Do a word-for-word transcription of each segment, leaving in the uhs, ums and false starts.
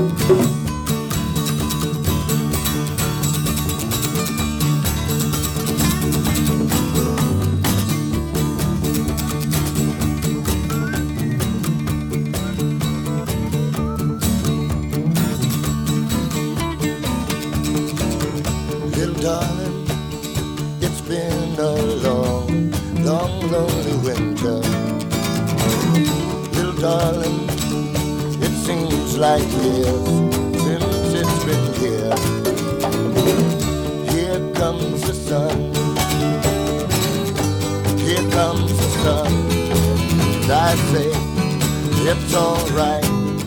Little darling, it's been a long, long, lonely winter. Little darling, it seems like years since it's been here. Here comes the sun, here comes the sun, and I say it's alright.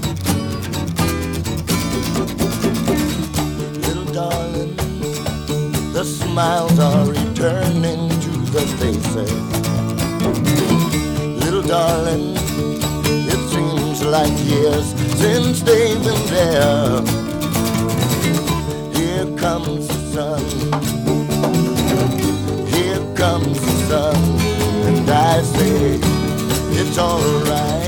Little darling, the smiles are returning to the faces. Little darling, it seems like years since they've been there. Here comes the sun, here comes the sun, and I say it's alright.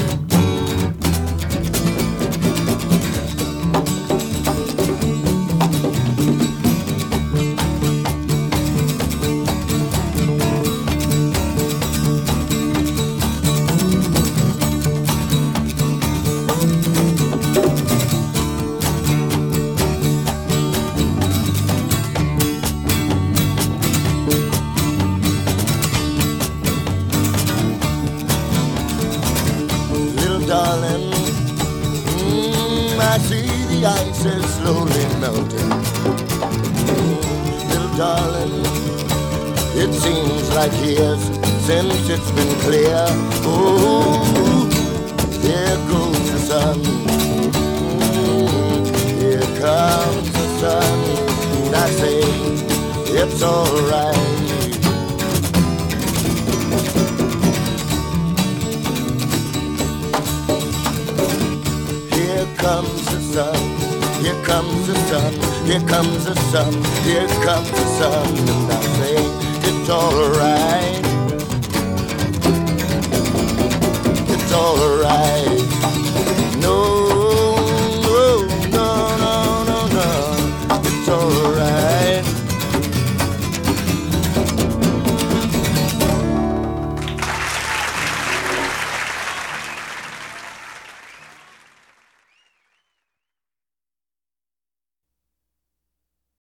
Darling, mm, I see the ice is slowly melting. Mm, little darling, it seems like years since it's been clear. Oh, here goes the sun. Mm, here comes the sun. And I say it's alright. Here comes the sun, here comes the sun, here comes the sun, here comes the sun, and I say it's alright.